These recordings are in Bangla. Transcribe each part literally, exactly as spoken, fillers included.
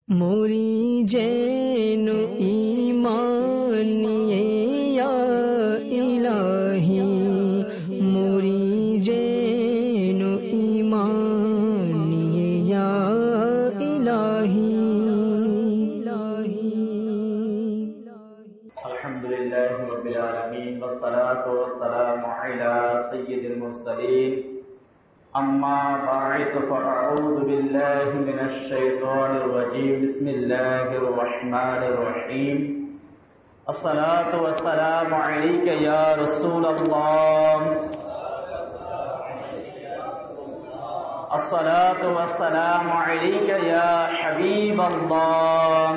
মোরি যেন ঈমান নিয়ে ইয়া ইলাহি, মোরি যেন ঈমান নিয়ে ইয়া ইলাহি। আলহামদুলিল্লাহি রাব্বিল আলামিন ওয়াসসালাতু ওয়াসসালামু আলা সাইয়্যিদিল মুরসালিন। أما بعد فأعوذ بالله من الشيطان الرجيم. بسم الله الرحمن الرحيم. الصلاة والسلام عليك يا رسول الله. الصلاة والسلام عليك يا حبيب الله.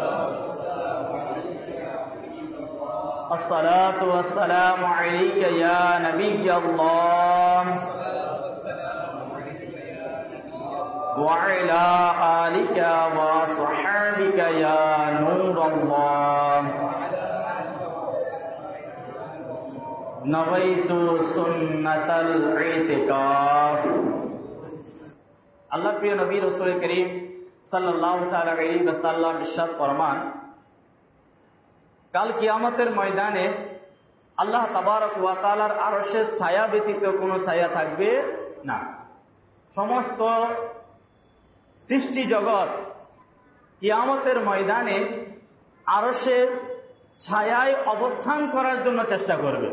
الصلاة والسلام عليك يا نبي الله وعلى آلك وصحبك يا نور الله. نويت سنة الاعتكاف. আল্লাহ প্রিয় নবী রাসূল করিম সাল্লাল্লাহু তাআলা আলাইহি ওয়াসাল্লাম ইরশাদ ফরমান, কাল কিয়ামতের ময়দানে আল্লাহ তাবারক ওয়া তাআলার আরশের ছায়া ব্যতীত কোনো ছায়া থাকবে না। সমস্ত সৃষ্টি জগৎ কিয়ামতের ময়দানে আরশের ছায়ায় অবস্থান করার জন্য চেষ্টা করবে।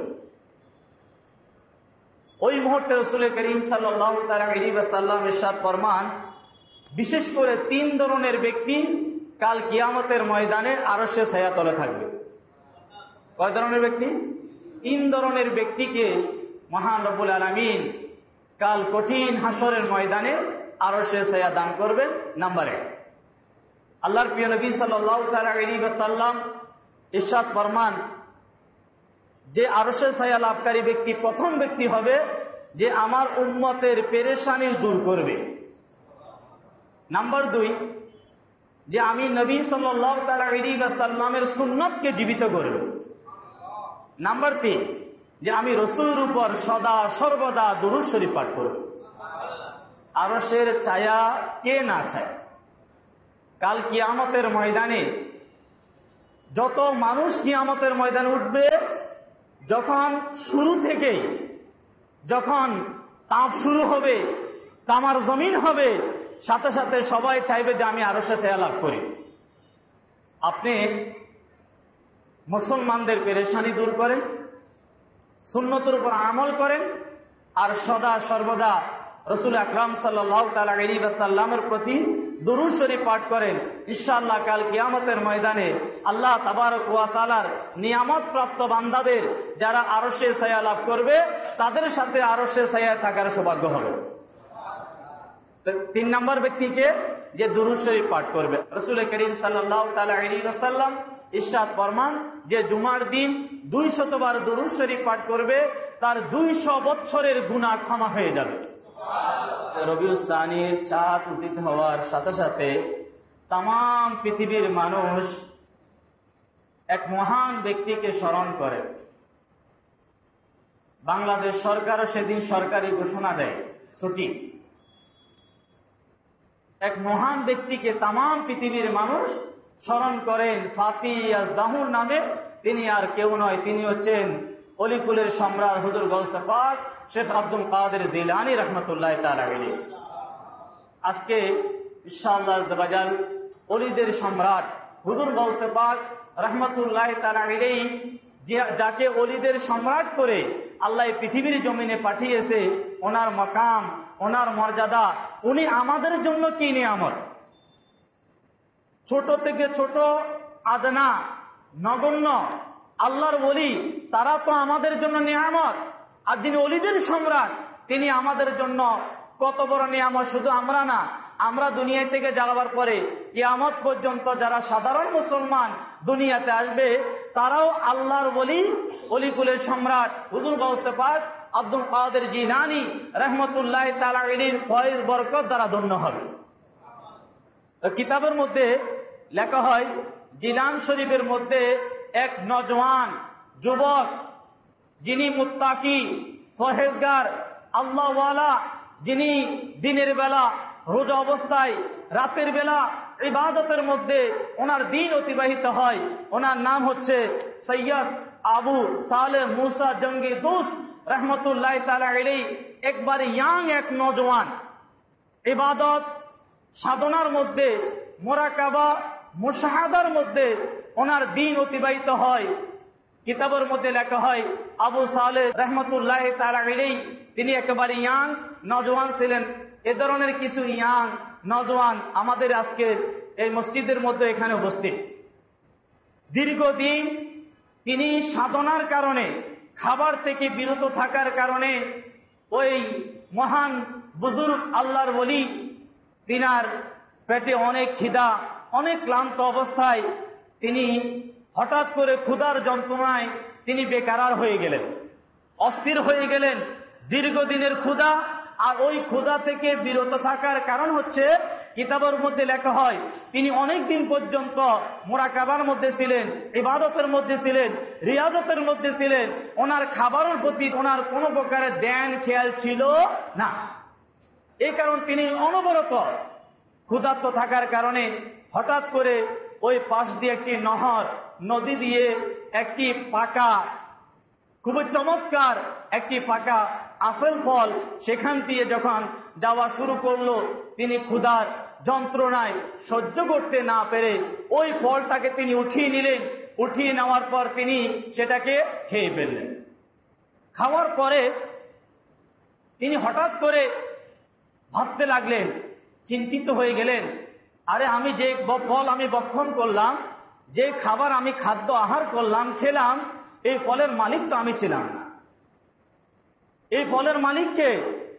ওই মুহূর্তে রাসূল করিম সাল্লাল্লাহু তাআলা আলাইহি ওয়াসাল্লাম ইরশাদ ফরমান, বিশেষ করে তিন ধরনের ব্যক্তি কাল কিয়ামতের ময়দানে আরশের ছায়া তলে থাকবে। কয় ধরনের ব্যক্তি? তিন ধরনের ব্যক্তিকে মহান রব্বুল আলামিন কাল কঠিন হাসরের ময়দানে আরশের ছায়া দান করবেন। নাম্বার এক, আল্লাহর প্রিয় নবী সাল্লাল্লাহু তাআলা আলাইহি ওয়াসাল্লাম ইরশাদ ফরমান, যে আরশের ছায়া লাভকারী ব্যক্তি প্রথম ব্যক্তি হবে যে আমার উম্মতের পেরেশানি দূর করবে। নাম্বার দুই, যে আমি নবী সাল্লাল্লাহু তাআলা আলাইহি ওয়াসাল্লামের সুন্নতকে জীবিত করব। নাম্বার তিন, যে আমি রাসূলের উপর সদা সর্বদা দুরূদ শরীফ পাঠ করব। আরশের ছায়া কে না চায়? কাল কিয়ামতের ময়দানে যত মানুষ কিয়ামতের ময়দানে উঠবে, যখন শুরু থেকেই যখন তাপ শুরু হবে, তামার জমিন হবে, সাথে সাথে সবাই চাইবে যে আমি আরশের ছায়া লাভ করি। আপনি মুসলমানদের পেরেশানি দূর করেন, সুন্নতের উপর আমল করেন, আর সদা সর্বদা রাসূল আকরাম সাল্লাল্লাহু তাআলা আলাইহি ওয়াসাল্লামের প্রতি দুরূদ শরীফ পাঠ করেন। ইনশাআল্লাহ কাল কিয়ামতের ময়দানে আল্লাহ তাবারক ওয়া তাআলার নিয়ামত প্রাপ্ত বান্দাদের যারা আরশের ছায়া লাভ করবে, তাদের সাথে আরশের ছায়ায় থাকার সৌভাগ্য হবে। তিন নম্বর ব্যক্তিকে যে দুরূদ শরীফ পাঠ করবে, রাসূল করিম সাল্লাল্লাহু তাআলা আলাইহি ওয়াসাল্লাম ইরশাদ ফরমান, যে জুমার দিন দুই শতবার দুরূদ শরীফ পাঠ করবে, তার দুইশো বছরের গুনাহ ক্ষমা হয়ে যাবে। রবিউল সানির চাঁদ উদিত হওয়ার সাথে সাথে তাম পৃথিবীর মানুষ এক মহান ব্যক্তিকে স্মরণ করে। বাংলাদেশ সরকারও সেদিন সরকারি ঘোষণা দেয় ছুটি। এক মহান ব্যক্তিকে তাম পৃথিবীর মানুষ স্মরণ করেন, ফাতি আজ-জাহুর নামে। তিনি আর কেউ নয়, তিনি হচ্ছেন অলিকুলের সম্রাট হুজুর গাউসে পাক শেখ আব্দুল কাদের জিলানী রাহমাতুল্লাহ তাআলা আলাইহি। আজকে ইনশাআল্লাহ আজ-জাবাজাল অলিদের সম্রাট হুজুর গাউসে পাক রাহমাতুল্লাহ তাআলা আলাইহি, যাকে অলিদের সম্রাট করে আল্লাহ পৃথিবীর জমিনে পাঠিয়েছে, ওনার মাকাম, ওনার মর্যাদা, উনি আমাদের জন্য কি নিয়ামত। ছোট থেকে ছোট, আদনা, নগণ্য আল্লাহর ওলি, তারা তো আমাদের জন্য নিয়ামত। আর যিনি ওলিদের সম্রাট, তিনি আমাদের জন্য কত বড় নিয়ামত। শুধু আমরা না, আমরা দুনিয়া থেকে যাওয়ার পরে কিয়ামত পর্যন্ত যারা সাধারণ মুসলমান দুনিয়াতে আসবে, তারাও আল্লাহর ওলি, অলিকুলের সম্রাট হুজুর গাউসে পাক আব্দুল কাদের জিলানী রাহমাতুল্লাহ তাআলা আলাইহির ফয়েজ বরকত দ্বারা ধন্য হবে। কিতাবের মধ্যে লেখা হয়, জিলান শরীফের মধ্যে এক নজওয়ান যুবক, যিনি মুত্তাকি, পরহেজগার, আল্লাহওয়ালা, যিনি দিনের বেলা রোজা অবস্থায়, রাতের বেলা ইবাদতের মধ্যে ওনার দিন অতিবাহিত হয়। ওনার নাম হচ্ছে সৈয়দ আবু সালেহ মুসা জঙ্গি দোস্ত রহমতুল্লাহ তাআলা আলাইহি। একবার ইয়াং এক নওজওয়ান, ইবাদত সাধনার মধ্যে, মুরাকাবা মুশাহাদার মধ্যে ওনার দিন অতিবাহিত হয়। কিতাবের মধ্যে লেখা হয় আবু সালেহ রহমতুল্লাহ তাআলা আলাইহি তিনি একেবারে ইয়াং নওজওয়ান ছিলেন। এ ধরনের কিছু ইয়াং নওজওয়ান আমাদের আজকে এই মসজিদের মধ্যে এখানে উপস্থিত। দীর্ঘদিন তিনি সাধনার কারণে, খাবার থেকে বিরত থাকার কারণে ওই মহান বুজুর্গ আল্লাহর ওলি তিনার পেটে অনেক খিদা, অনেক ক্লান্ত অবস্থায় তিনি হঠাৎ করে ক্ষুধার যন্ত্রণায় তিনি বেকারার হয়ে গেলেন, অস্থির হয়ে গেলেন। দীর্ঘদিনের ক্ষুধা, আর ওই ক্ষুধা থেকে বিরত থাকার কারণ হচ্ছে কিতাবের মধ্যে লেখা হয় তিনি অনেক দিন পর্যন্ত মুরাকাবার মধ্যে ছিলেন, ইবাদতের মধ্যে ছিলেন, রিয়াজতের মধ্যে ছিলেন। ওনার খাবারের প্রতি ওনার কোনো প্রকারের ধ্যান খেয়াল ছিল না। এই কারণ তিনি অনবরত ক্ষুধার্ত থাকার কারণে হঠাৎ করে ওই পাশ দিয়ে একটি নহর, নদী দিয়ে একটি পাকা, খুবই চমৎকার একটি পাকা আপেল ফল সেখান দিয়ে যখন যাওয়া শুরু করলো, তিনি ক্ষুধার যন্ত্রণায় সহ্য করতে না পেরে ওই ফলটাকে তিনি উঠিয়ে নিলেন। উঠিয়ে নেওয়ার পর তিনি সেটাকে খেয়ে ফেললেন। খাওয়ার পরে তিনি হঠাৎ করে ভাবতে লাগলেন, চিন্তিত হয়ে গেলেন, আরে আমি যে ফল আমি ভক্ষণ করলাম, যে খাবার আমি খাদ্য আহার করলাম, খেলাম, এই ফলের মালিক তো আমি ছিলাম না। এই ফলের মালিককে,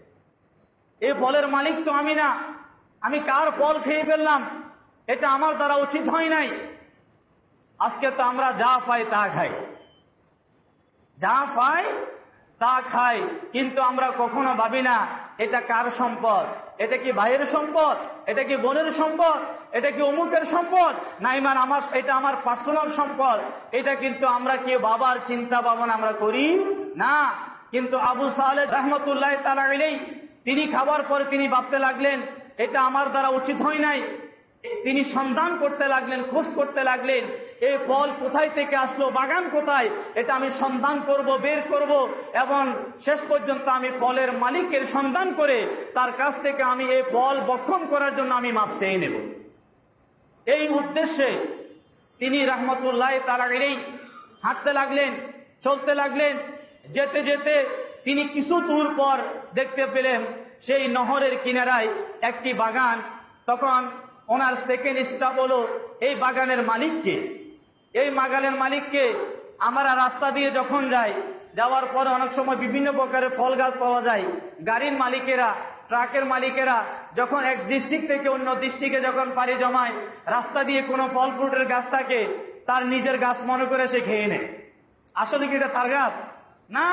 এই ফলের মালিক তো আমি না। আমি কার ফল খেয়ে ফেললাম? এটা আমার দ্বারা উচিত হয় নাই। আজকে তো আমরা যা পাই তা খাই, যা পাই তা খাই, কিন্তু আমরা কখনো ভাবি না এটা কার সম্পদ, এটা কি ভাইয়ের সম্পদ, এটা কি বোনের সম্পদ, এটা কি অমুকের সম্পদ, না ইমান আমার, এটা আমার পার্সোনাল সম্পদ। এটা কিন্তু আমরা কেউ বাবার চিন্তা ভাবনা আমরা করি না। কিন্তু আবু সালেহ রহমতুল্লাহ তাআলা আলাইহি তিনি খাবার পরে তিনি ভাবতে লাগলেন, এটা আমার দ্বারা উচিত হয় নাই। তিনি সন্ধান করতে লাগলেন, খোঁজ করতে লাগলেন, এই ফল কোথায় থেকে আসলো, বাগান কোথায়, এটা আমি সন্ধান করব, বের করব, এবং শেষ পর্যন্ত আমি ফলের মালিকের সন্ধান করে তার কাছ থেকে আমি এই ফল ভক্ষণ করার জন্য আমি মাপ চেয়ে নেব। এই উদ্দেশ্যে তিনি রহমতুল্লাহ তাআলা আলাইহি হাঁটতে লাগলেন, চলতে লাগলেন। যেতে যেতে তিনি কিছু দূর পর দেখতে পেলেন সেই নহরের কিনারায় একটি বাগান। তখন ওনার সেকেন্ড স্টপ হলো এই বাগানের মালিককে। এই বাগানের মালিককে আমরা রাস্তা দিয়ে যখন যাই, যাওয়ার পরে অনেক সময় বিভিন্ন প্রকারের ফল গাছ পাওয়া যায়। গাড়ির মালিকেরা, ট্রাকের মালিকেরা যখন এক ডিস্ট্রিক্ট থেকে অন্য ডিস্ট্রিক্টে যখন পাড়ি জমায়, রাস্তা দিয়ে কোনো ফল ফ্রুটের গাছ থাকে, তার নিজের গাছ মনে করে সে খেয়ে নেয়। আসলে কি এটা তার গাছ না,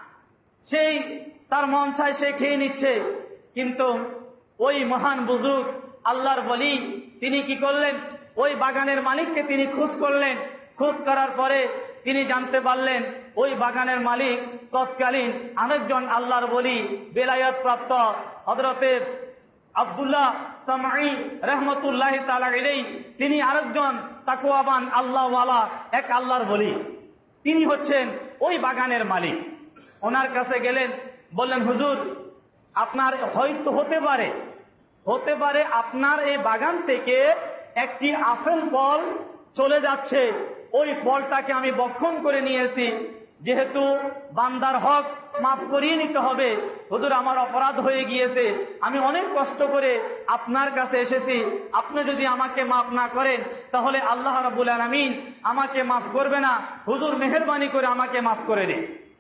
সেই তার মন চায় সে খেয়ে নিচ্ছে। কিন্তু ওই মহান বুজুর্গ আল্লাহর ওলি তিনি কি করলেন, ওই বাগানের মালিককে তিনি খোঁজ করলেন। খোঁজ করার পরে তিনি জানতে পারলেন ওই বাগানের মালিক তৎকালীন আরেকজন আল্লাহর ওলি, বেলায়েত প্রাপ্ত হযরতে আব্দুল্লাহ সামাঈ রহমতুল্লাহ তাআলা আলাইহি। তিনি আরেকজন তাকওয়াবান আল্লাহওয়ালা এক আল্লাহর ওলি, তিনি হচ্ছেন ওই বাগানের মালিক। ওনার কাছে গেলেন, বললেন, হুজুর, আপনার হয়তো হতে পারে হতে পারে আপনার এই বাগান থেকে একটি আপেল ফল চলে যাচ্ছে, ওই ফলটাকে আমি ভক্ষণ করে নিয়েছি। যেহেতু বান্দার হক মাফ করিয়ে নিতে হবে, হুজুর আমার অপরাধ হয়ে গিয়েছে, আমি অনেক কষ্ট করে আপনার কাছে এসেছি, আপনি যদি আমাকে মাফ না করেন তাহলে আল্লাহ রাব্বুল আলামিন আমাকে মাফ করবে না, হুজুর মেহেরবানি করে আমাকে মাফ করে দিন।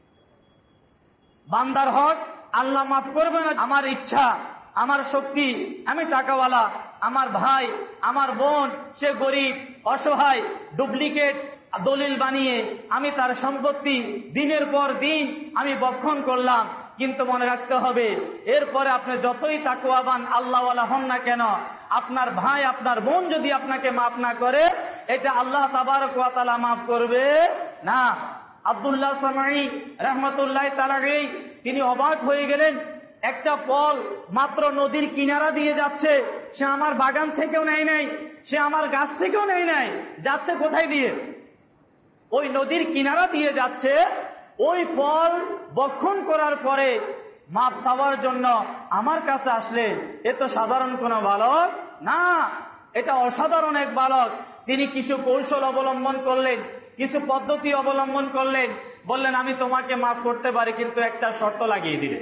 বান্দার হক আল্লাহ মাফ করবে না। আমার ইচ্ছা, আমার শক্তি, আমি টাকাওয়ালা, আমার ভাই, আমার বোন সে গরিব অসহায়, ডুপ্লিকেট দলিল বানিয়ে আমি তার সম্পত্তি দিনের পর দিন আমি ভক্ষণ করলাম। কিন্তু মনে রাখতে হবে, এরপরে আপনি যতই তাকওয়াবান আল্লাহওয়ালা হন না কেন, আপনার ভাই, আপনার বোন যদি আপনাকে মাফ না করে, এটা আল্লাহ তাবারক ওয়া তাআলা মাফ করবে না। আব্দুল্লাহ সামাঈ রহমতুল্লাহ তাআলা আলাইহি তিনি অবাক হয়ে গেলেন, একটা ফল মাত্র নদীর কিনারা দিয়ে যাচ্ছে, সে আমার বাগান থেকেও নেয় নাই, সে আমার গাছ থেকেও নেয় নাই, যাচ্ছে কোথায় দিয়ে? ওই নদীর কিনারা দিয়ে যাচ্ছে। ওই ফল বক্ষণ করার পরে মাপ চাওয়ার জন্য আমার কাছে আসলে এ তো সাধারণ কোনো বালক না, এটা অসাধারণ এক বালক। তিনি কিছু কৌশল অবলম্বন করলেন, কিছু পদ্ধতি অবলম্বন করলেন, বললেন আমি তোমাকে মাফ করতে পারি, কিন্তু একটা শর্ত লাগিয়ে দিলেন।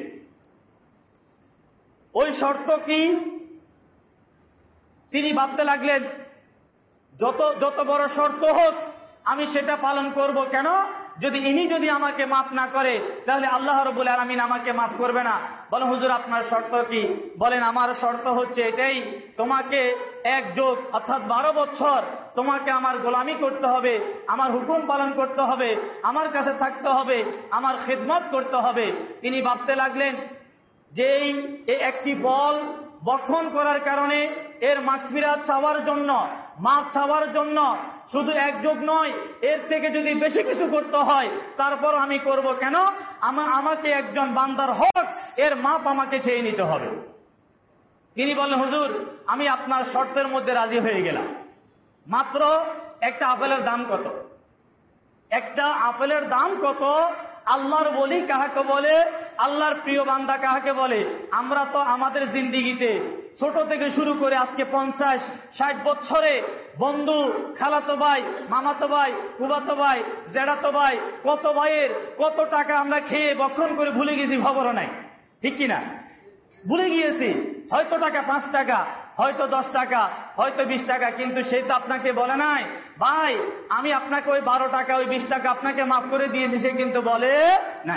ওই শর্ত কি? তিনি ভাবতে লাগলেন যত যত বড় শর্ত হোক আমি সেটা পালন করব। কেন? যদি ইনি যদি আমাকে মাফ না করে তাহলে আল্লাহ রাব্বুল আলামিন আমাকে মাফ করবে না। বলেন হুজুর আপনার শর্ত কি? বলেন আমার শর্ত হচ্ছে এটাই, তোমাকে এক যুগ অর্থাৎ বারো বছর তোমাকে আমার গোলামি করতে হবে, আমার হুকুম পালন করতে হবে, আমার কাছে থাকতে হবে, আমার খিদমত করতে হবে। তিনি ভাবতে লাগলেন যে এই একটি ফল বক্ষণ করার কারণে এর মাগফিরাত চাওয়ার জন্য, মাফ চাওয়ার জন্য শুধু এক যুগ নয়, এর থেকে যদি বেশি কিছু করতে হয় তারপর আমি করব। কেন? আমাকে একজন বান্দার হক, এর মাপ আমাকে চেয়ে নিতে হবে। তিনি বললেন হুজুর আমি আপনার শর্তের মধ্যে রাজি হয়ে গেলাম। মাত্র একটা আপেলের দাম কত? একটা আপেলের দাম কত? আল্লাহর বলি কাহাকে বলে, আল্লাহর প্রিয় বান্দা কাহাকে বলে? আমরা তো আমাদের জিন্দিগিতে ছোট থেকে শুরু করে আজকে পঞ্চাশ ষাট বছরে বন্ধু, খালাতো ভাই, মামাতো ভাই, ফুফাতো ভাই, জেঠাতো ভাই, কত ভাইয়ের কত টাকা আমরা খেয়ে বক্ষণ করে ভুলে গেছি, খবরও নাই, ঠিক কিনা? ভুলে গিয়েছি। হয়তো টাকা পাঁচ টাকা, হয়তো দশ টাকা, হয়তো বিশ টাকা, কিন্তু সে তো আপনাকে বলে নাই ভাই আমি আপনাকে ওই বারো টাকা ওই বিশ টাকা আপনাকে মাফ করে দিয়েছি, সে কিন্তু বলে নাই।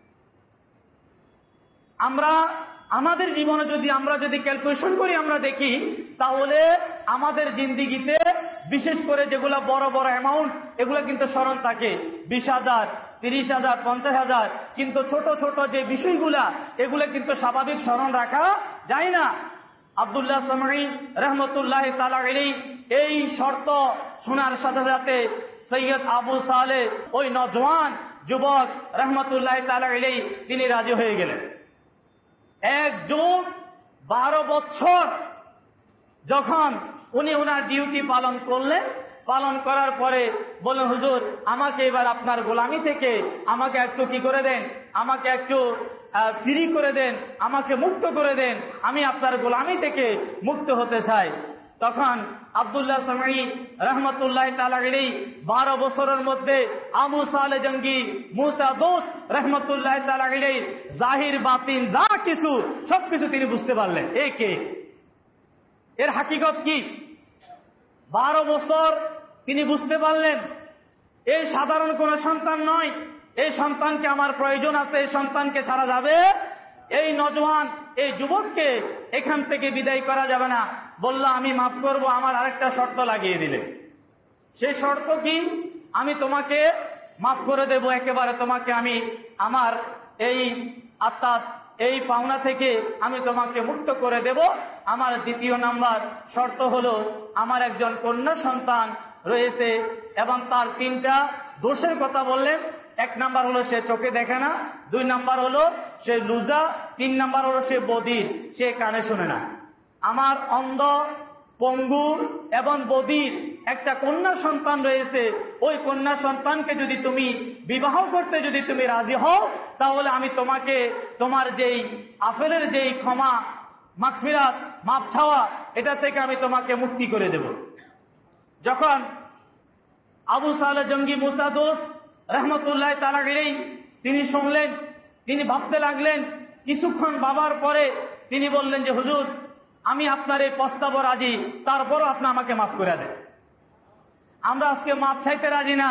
আমরা আমাদের জীবনে যদি আমরা যদি ক্যালকুলেশন করি, আমরা দেখি তাহলে আমাদের জিন্দিগিতে বিশেষ করে যেগুলো বড় বড় অ্যামাউন্ট এগুলো কিন্তু স্মরণ থাকে, বিশ হাজার, তিরিশ হাজার, পঞ্চাশ হাজার, কিন্তু ছোট ছোট যে বিষয়গুলা এগুলো কিন্তু স্বাভাবিক স্মরণ রাখা যায় না। আব্দুল্লাহ সামঈ রহমতুল্লাহ তাআলা আলাইহি এই শর্ত শোনার সাথে সাথে সৈয়দ আবু সালেহ ওই নওজওয়ান যুবক রহমতুল্লাহ তাআলা আলাইহি তিনি রাজি হয়ে গেলেন। এক যুগ বারো বছর যখন উনি ওনার ডিউটি পালন করলেন, পালন করার পরে বললেন হুজুর আমাকে এবার আপনার গোলামি থেকে আমাকে একটু কি করে দেন, আমাকে একটু ফ্রি করে দেন, আমাকে মুক্ত করে দেন, আমি আপনার গোলামি থেকে মুক্ত হতে চাই। তখন আব্দুল্লাহ সামঈ রহমতুল্লাহ তাআলা আলাইহি বারো বছরের মধ্যে আবু সালেহ জঙ্গি, মুসা দোস্ত রহমতুল্লাহ তাআলা আলাইহি জাহির বাতিন যা কিছু সবকিছু তিনি বুঝতে পারলেন। এই কে, এর হাকিকত কি? বারো বছর তিনি বুঝতে পারলেন এই সাধারণ কোন সন্তান নয়, এই সন্তানকে আমার প্রয়োজন আছে, এই সন্তানকে ছাড়া যাবে, এই নওজওয়ান এই যুবককে এখান থেকে বিদায় করা যাবে না। বলল আমি মাফ করব, আমার আরেকটা শর্ত লাগিয়ে দিলে। সেই শর্ত কি? আমি তোমাকে মাফ করে দেব একেবারে, তোমাকে আমি আমার এই আত্মা এই পাওনা থেকে আমি তোমাকে মুক্ত করে দেব। আমার দ্বিতীয় নাম্বার শর্ত হলো আমার একজন কন্যা সন্তান রয়েছে এবং তার তিনটা দোষের কথা বললেন। এক নাম্বার হলো সে চোখে দেখে না, দুই নাম্বার হলো সে লুজা, তিন নাম্বার হলো সে বধির, সে কানে শুনে না। আমার অন্ধ, পঙ্গু এবং বধির একটা কন্যা সন্তান রয়েছে, ওই কন্যা সন্তানকে যদি তুমি বিবাহ করতে যদি তুমি রাজি হও তাহলে আমি তোমাকে তোমার যেই আফেলের যেই ক্ষমা, মাগফিরাত, মাপ চাওয়া এটা থেকে আমি তোমাকে মুক্তি করে দেব। যখন আবু সালেহ জঙ্গি মুসা দোস্ত রহমতুল্লাহ তাআলা আলাইহি তিনি শুনলেন, তিনি ভাবতে লাগলেন। কিছুক্ষণ ভাবার পরে তিনি বললেন যে হুজুর আমি আপনার এই প্রস্তাব রাজি, তারপরও আপনি আমাকে মাফ করে দেন। আমরা আজকে মাফ চাইতে রাজি না।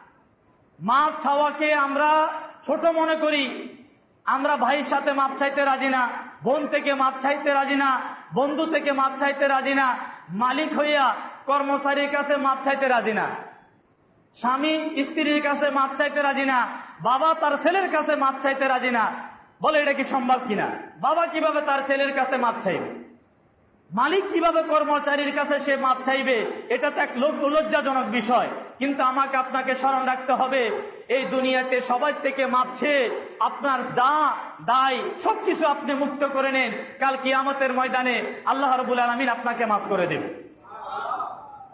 মাফ চাওয়াকে আমরা ছোট মনে করি। আমরা ভাইয়ের সাথে মাফ চাইতে রাজি না, বোন থেকে মাফ চাইতে রাজি না, বন্ধু থেকে মাফ চাইতে রাজি না, মালিক হইয়া কর্মচারীর কাছে মাফ চাইতে রাজি না, স্বামী স্ত্রীর কাছে মাফ চাইতে রাজি না, বাবা তার ছেলের কাছে মাফ চাইতে রাজি না। বলে এটা কি সম্ভব কিনা? বাবা কিভাবে তার ছেলের কাছে মাফ চাইবে? মালিক কিভাবে কর্মচারীর কাছে সে মাপ চাইবে? এটা তো এক লজ্জাজনক বিষয়। কিন্তু আমাকে আপনাকে স্মরণ রাখতে হবে এই দুনিয়াতে সবাই থেকে মাপ চেয়ে আপনার যা দায় সবকিছু আপনি মুক্ত করে নেন, কাল কিয়ামতের ময়দানে আল্লাহ রাব্বুল আলামিন আপনাকে মাফ করে দেবে।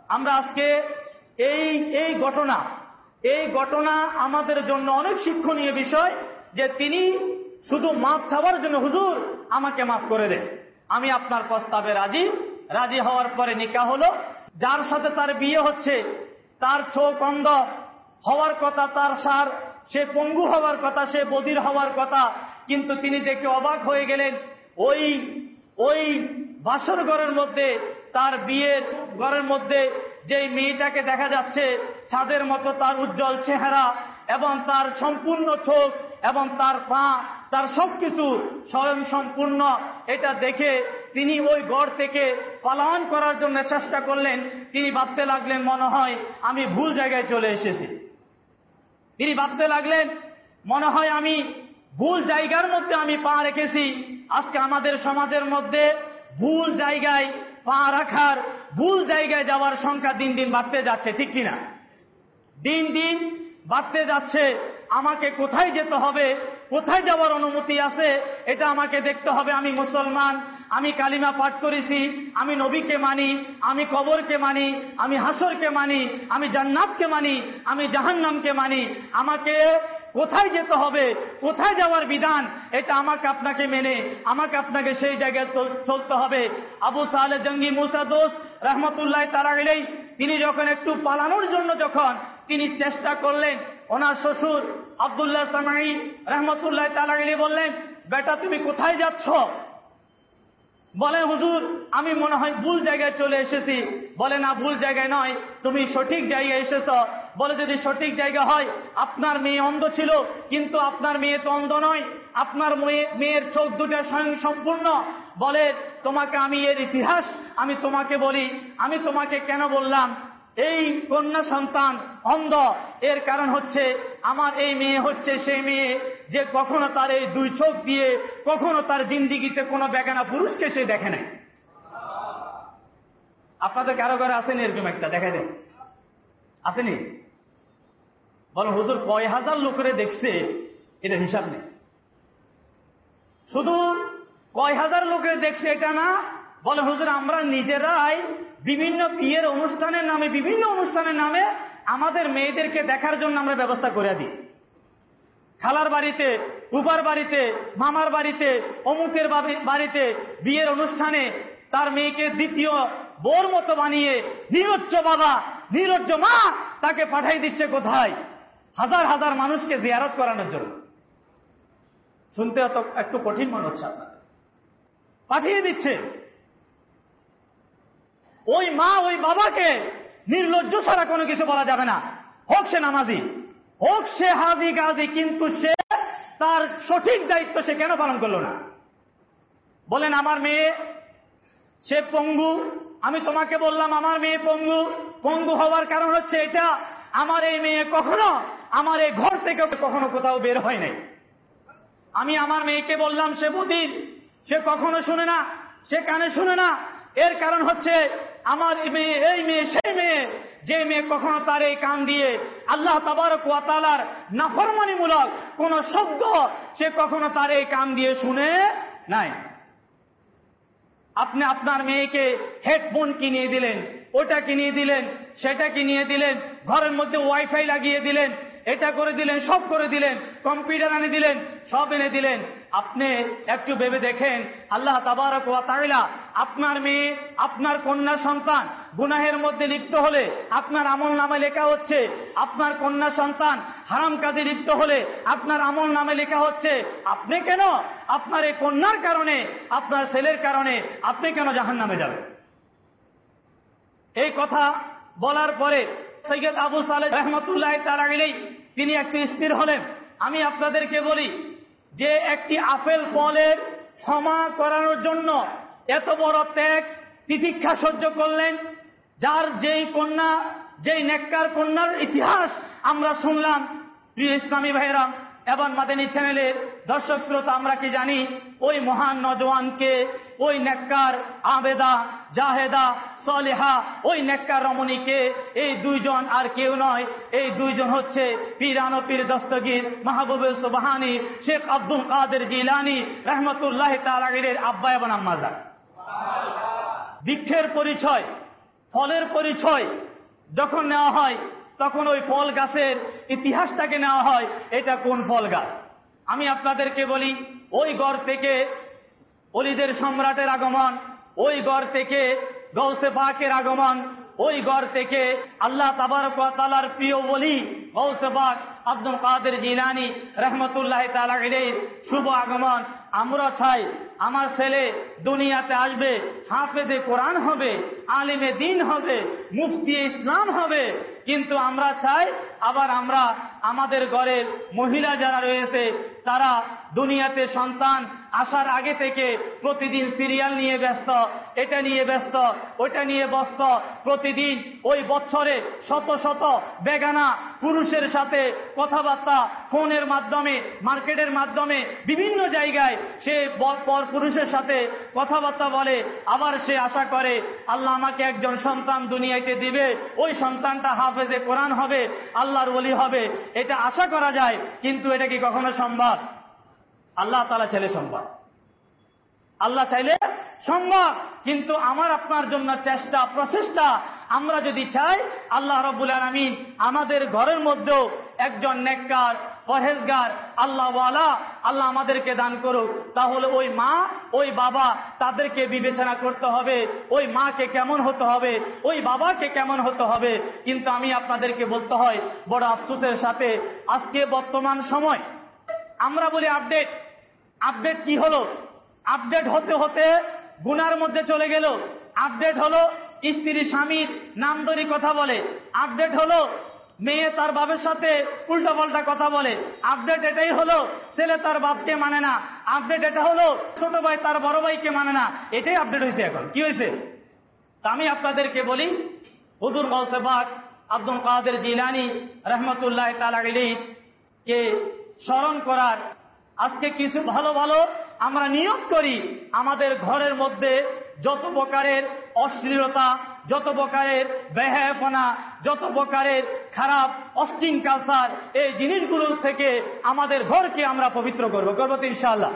আমরা আজকে এই এই ঘটনা এই ঘটনা আমাদের জন্য অনেক শিক্ষণীয় বিষয়, যে তিনি শুধু মাপ চাওয়ার জন্য, হুজুর আমাকে মাফ করে দেন, আমি আপনার প্রস্তাবে রাজি। রাজি হওয়ার পরে নিকাহ হলো। যার সাথে তার বিয়ে হচ্ছে তার চোখ অন্ধ হওয়ার কথা, তার সার সে পঙ্গু হওয়ার কথা, সে বধির হওয়ার কথা, কিন্তু তিনি দেখে অবাক হয়ে গেলেন। ওই ওই বাসর ঘরের মধ্যে, তার বিয়ের ঘরের মধ্যে যেই মেয়েটাকে দেখা যাচ্ছে, ছাদের মতো তার উজ্জ্বল চেহারা এবং তার সম্পূর্ণ চোখ এবং তার পা, তার সবকিছু স্বয়ং সম্পূর্ণ, এটা দেখে তিনি ওই ঘর থেকে পলায়ন করার জন্য চেষ্টা করলেন। তিনি ভাবতে লাগলেন, মনে হয় আমি ভুল জায়গায় চলে এসেছি। তিনি ভাবতে লাগলেন, মনে হয় আমি ভুল জায়গার মধ্যে আমি পা রেখেছি। আজকে আমাদের সমাজের মধ্যে ভুল জায়গায় পা রাখার, ভুল জায়গায় যাওয়ার সংখ্যা দিন দিন বাড়তে যাচ্ছে, ঠিক কিনা? দিন দিন বাড়তে যাচ্ছে। আমাকে কোথায় যেতে হবে, কোথায় যাওয়ার অনুমতি আছে, এটা আমাকে দেখতে হবে। আমি মুসলমান, আমি কালিমা পাঠ করেছি, আমি নবীকে মানি, আমি কবরকে মানি, আমি হাসরকে মানি, আমি জান্নাতকে মানি, আমি জাহান্নামকে মানি। আমাকে কোথায় যেতে হবে, কোথায় যাওয়ার বিধান, এটা আমাকে আপনাকে মেনে আমাকে আপনাকে সেই জায়গায় চলতে হবে। আবু সালেহ জঙ্গি মুসা দোস্ত রহমতুল্লাহ তাআলা আলাইহি, তিনি যখন একটু পালানোর জন্য যখন তিনি চেষ্টা করলেন, ওনার শ্বশুর আব্দুল্লাহ সামাই রহমতুল্লাহ তাআলা আলাইহি বললেন, বেটা তুমি কোথায় যাচ্ছ? বলেন, হুজুর আমি মনে হয় ভুল জায়গায় চলে এসেছি। বলে, না ভুল জায়গায় নয়, তুমি সঠিক জায়গায় এসেছ। বলে, যদি সঠিক জায়গা হয়, আপনার মেয়ে অন্ধ ছিল, কিন্তু আপনার মেয়ে তো অন্ধ নয়, আপনার মেয়ের চোখ দুটো স্বয়ং সম্পূর্ণ। বলে, তোমাকে আমি এর ইতিহাস আমি তোমাকে বলি। আমি তোমাকে কেন বললাম এই কন্যা সন্তান অন্ধ, এর কারণ হচ্ছে আমার এই মেয়ে হচ্ছে সেই মেয়ে যে কখনো তার এই দুই চোখ দিয়ে কখনো তার জিন্দিগিতে কোনো বেগানা পুরুষকে সে দেখে নাই। আপনাদের কারো কারো আসেনি এরকম একটা? দেখাই দেন, আসেনি? বলো, হুজুর কয় হাজার লোকের দেখছে, এটা হিসাব নেই। শুধু কয় হাজার লোকের দেখছে এটা না, বলে হুজুর আমরা নিজেরাই বিভিন্ন বিয়ের অনুষ্ঠানের নামে, বিভিন্ন অনুষ্ঠানের নামে আমাদের মেয়েদেরকে দেখার জন্য আমরা ব্যবস্থা করে দিই। খালার বাড়িতে, উপার বাড়িতে, মামার বাড়িতে, অমুকের বাড়িতে বিয়ের অনুষ্ঠানে তার মেয়েকে দ্বিতীয় বোর মতো বানিয়ে নিরজ্জ বাবা, নিরজ্জ মা তাকে পাঠাই দিচ্ছে কোথায়? হাজার হাজার মানুষকে জিয়ারত করানোর জন্য। শুনতে একটু কঠিন মনে হচ্ছে আপনাদের, পাঠিয়ে দিচ্ছে। ওই মা ওই বাবাকে নির্লজ্জ ছাড়া কোনো কিছু বলা যাবে না। হোক সে নামাজি, হোক সে হাজি গাজি, কিন্তু সে তার সঠিক দায়িত্ব সে কেন পালন করলো না? বলেন, আমার মেয়ে সে পঙ্গু। আমি তোমাকে বললাম আমার মেয়ে পঙ্গু। পঙ্গু হওয়ার কারণ হচ্ছে এটা, আমার এই মেয়ে কখনো আমার এই ঘর থেকে কখনো কোথাও বের হয় নাই। আমি আমার মেয়েকে বললাম সে বধির, সে কখনো শুনে না, সে কানে শুনে না। এর কারণ হচ্ছে আমার মেয়ে এই মেয়ে সেই মেয়ে যে মেয়ে কখনো তার এই কান দিয়ে আল্লাহ তাবারক ওয়া তাআলার নাফরমানিমূলক কোন শব্দ সে কখনো তার এই কান দিয়ে শুনে নাই। আপনি আপনার মেয়েকে হেডফোন কিনিয়ে দিলেন, ওটা কিনিয়ে দিলেন, সেটা কিনিয়ে দিলেন, ঘরের মধ্যে ওয়াইফাই লাগিয়ে দিলেন, এটা করে দিলেন, সব করে দিলেন, কম্পিউটার এনে দিলেন, সব এনে দিলেন। আপনি একটু ভেবে দেখেন, আল্লাহ তাবারক ওয়া তাআলা আপনার মেয়ে, আপনার কন্যা সন্তান গুনাহের মধ্যে লিপ্ত হলে আপনার আমল নামে লেখা হচ্ছে। আপনার কন্যা সন্তান হারাম কাজে লিপ্ত হলে আপনার আমল নামে লেখা হচ্ছে। আপনি কেন আপনার এই কন্যার কারণে, আপনার ছেলের কারণে আপনি কেন জাহান্নামে যাবেন? এই কথা বলার পরে সৈয়দ আবু সালেহ রহমতুল্লাহ তাআলা আলাইহি তিনি একটু স্থির হলেন। আমি আপনাদেরকে বলি যে একটি আপেল ফলের ক্ষমা করানোর জন্য এত বড় ত্যাগ তিতিক্ষা সহ্য করলেন, যার যেই কন্যা, যেই নেককার কন্যার ইতিহাস আমরা শুনলাম। প্রিয় ইসলামী ভাইরা এবং মাদানী চ্যানেলের দর্শক শ্রোতা, আমরা কি জানি ওই মহান নজওয়ানকে, ওই নেককার আবেদা, জাহেদা, সলিহা, ওই নেককার রমণীকে এই দুইজন আর কেউ নয়। এই দুইজন হচ্ছে পীরান পীর দস্তগীর মাহবুবে সুবহানী শেখ আব্দুল কাদের জিলানী রহমতুল্লাহ তাআলা আলাইহির আব্বা এবং আম্মা যান। বৃক্ষের পরিচয়, ফলের পরিচয় যখন নেওয়া হয় তখন ওই ফল গাছের ইতিহাসটাকে নেওয়া হয়, এটা কোন ফল গাছ। আমি আপনাদেরকে বলি, ওই গড় থেকে ওলিদের সম্রাটের আগমন, ওই গড় থেকে গৌসে পাকের আগমন, ওই গড় থেকে আল্লাহ তাবারক ওয়া তাআলার প্রিয় ওলি গৌসে পাক আব্দুল কাদের জিলানী রহমতুল্লাহ তাআলা আলাইহির শুভ আগমন। আমরা চাই আমার ছেলে দুনিয়াতে আসবে, হাফেজে কোরআন হবে, আলিমে দ্বীন হবে, মুফতি ইসলাম হবে, কিন্তু আমরা চাই আবার আমরা আমাদের ঘরের মহিলা যারা রয়েছে তারা দুনিয়াতে সন্তান আসার আগে থেকে প্রতিদিন সিরিয়াল নিয়ে ব্যস্ত, এটা নিয়ে ব্যস্ত, ওইটা নিয়ে ব্যস্ত, প্রতিদিন ওই বছরে শত শত বেগানা পুরুষের সাথে কথাবার্তা ফোনের মাধ্যমে, মার্কেটের মাধ্যমে, বিভিন্ন জায়গায় সে পর পুরুষের সাথে কথাবার্তা বলে। আবার সে আশা করে আল্লাহ আমাকে একজন সন্তান দুনিয়াতে দিবে, ওই সন্তানটা হাফেজে কোরআন হবে, আল্লাহর ওলি হবে। এটা আশা করা যায়, কিন্তু এটা কি কখনো সম্ভব? আল্লাহ তাআলা চাইলে সম্ভব, আল্লাহ চাইলে সম্ভব, কিন্তু আমার আপনার জন্য চেষ্টা প্রচেষ্টা আমরা যদি চাই, আল্লাহ রাব্বুল আলামিন আমাদের ঘরের মধ্যেও একজন নেককার পরহেজগার আল্লাহওয়ালা আল্লাহ আমাদেরকে দান করুক। তাহলে ওই মা ওই বাবা তাদেরকে বিবেচনা করতে হবে, ওই মাকে কেমন হতে হবে, ওই বাবাকে কেমন হতে হবে। কিন্তু আমি আপনাদেরকে বলতে হয় বড় আফসোসের সাথে, আজকে বর্তমান সময় আমরা বলি আপডেট, আপডেট কি হলো? আপডেট হতে হতে গুনার মধ্যে চলে গেল। আপডেট হলো স্ত্রী স্বামীর নামধরি কথা বলে, আপডেট হলো মেয়ে তার বাপের সাথে উল্টা পাল্টা কথা বলে, আপডেট এটাই হলো ছেলে তার বাপকে মানে না, আপডেট এটা হলো ছোট ভাই তার বড় ভাইকে মানে না, এটাই আপডেট হয়েছে। এখন কি হয়েছে? তা আমি আপনাদেরকে বলি, হুজুর গৌসে পাক আব্দুল কাদের জিলানী রহমতুল্লাহ তাআলা আলাইহি কে স্মরণ করার আজকে কিছু ভালো ভালো আমরা নিয়ত করি। আমাদের ঘরের মধ্যে যত প্রকারের অশ্লীলতা, যত প্রকারের বেহায়াপনা, যত প্রকারের খারাপ অশ্লীল কালচার, এই জিনিসগুলোর থেকে আমাদের ঘরকে আমরা পবিত্র করব, করবো তো ইনশাআল্লাহ।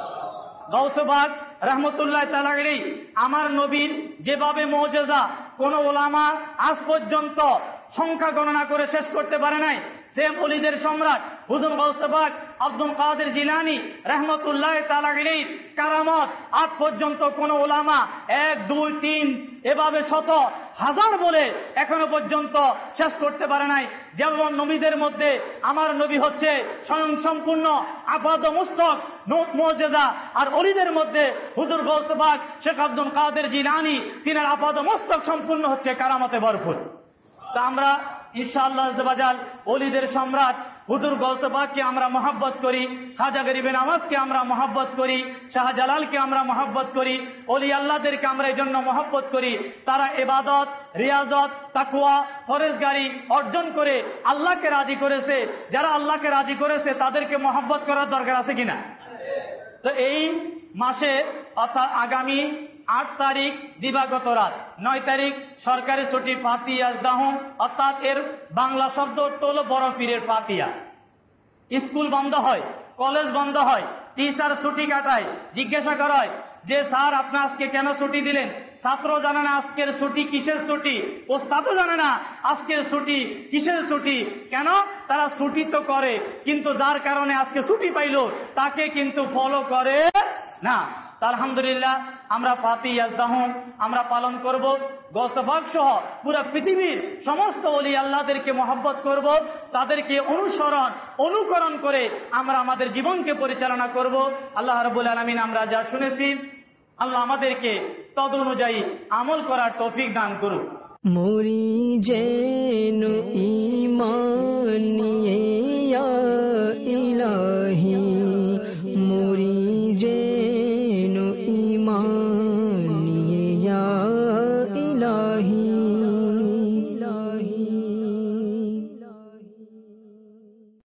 গৌসে পাক রহমতুল্লাহ তাআলা আলাইহি আমার নবীর যেভাবে মুজিজা কোন ওলামা আজ পর্যন্ত সংখ্যা গণনা করে শেষ করতে পারে নাই, সেম ওলিদের সম্রাট হুজুর গৌসে পাক আব্দুল কাদের জিলানী রহমতুল্লাহ তাআলা আলাইহির কারামত আজ পর্যন্ত কোন ওলামা এক দুই তিন এভাবে শত হাজার বলে এখনো পর্যন্ত শেষ করতে পারে নাই। যেমন নবীদের মধ্যে আমার নবী হচ্ছে স্বয়ং সম্পূর্ণ আপাদ মস্তক মুজিজা, আর ওলিদের মধ্যে হুজুর গৌসে পাক শেখ আব্দুল কাদের জিলানী তিনার আপাদ মস্তক সম্পূর্ণ হচ্ছে কারামতে ভরপুর। তা আমরা ইনশাআল্লাহ আযওয়াজাল ওলিদের সম্রাট হুজুর গৌসে পাককে আমরা মহব্বত করি, খাজা গরিবে নওয়াজকে আমরা মহব্বত করি, শাহজালালকে আমরা মহব্বত করি, ওলি আল্লাহদেরকে আমরা এই জন্য মহব্বত করি, তারা ইবাদত, রিয়াজত, তাকওয়া, ফরজগারি অর্জন করে আল্লাহকে রাজি করেছে। যারা আল্লাহকে রাজি করেছে তাদেরকে মহব্বত করার দরকার আছে কিনা? তো এই মাসে অর্থাৎ আগামী আট তারিখ দিবাগত রাত, নয় তারিখ সরকারি ছুটি ফাতিয়া দাহম, অর্থাৎ এর বাংলা শব্দ অর্থ হল বড় পীরের ফাতিয়া। স্কুল বন্ধ হয়, কলেজ বন্ধ হয়, টিচার ছুটি কাটায়, জিজ্ঞাসা করা হয় যে স্যার আপনি আজকে কেন ছুটি দিলেন? ছাত্র জানে না আজকের ছুটি কিসের ছুটি, ওস্তাদও জানে না আজকের ছুটি কিসের ছুটি। কেন? তারা ছুটি তো করে, কিন্তু যার কারণে আজকে ছুটি পাইল তাকে কিন্তু ফলো করে না। আলহামদুলিল্লাহ আমরা ফাতিয়া দাহম আমরা পালন করব, গৌসে পাক সহ পুরো পৃথিবীর সমস্ত ওলি আল্লাহদেরকে মহব্বত করব, তাদেরকে অনুসরণ অনুকরণ করে আমরা আমাদের জীবনকে পরিচালনা করব। আল্লাহ রাব্বুল আলামিন আমরা যা শুনেছি আল্লাহ আমাদেরকে তদ অনুযায়ী আমল করার তৌফিক দান করুন। মুরি যেন